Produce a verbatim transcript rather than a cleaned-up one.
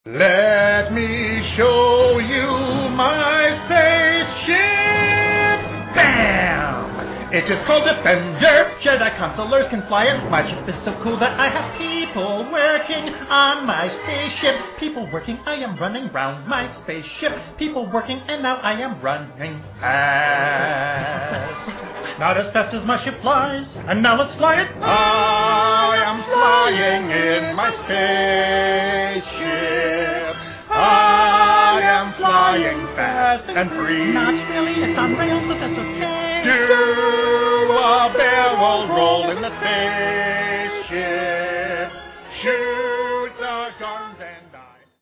Let me show you my spaceship. Bam! It is called Defender. Jedi consulars can fly it. My ship is so cool that I have people working on my spaceship. People working, I am running round my spaceship. People working, and now I am running fast. Not as fast as my ship flies, and now let's fly it. I am flying in my spaceship. I am flying fast and free. Not really, it's on rails, but that's okay. Do a barrel roll in the spaceship. Shoot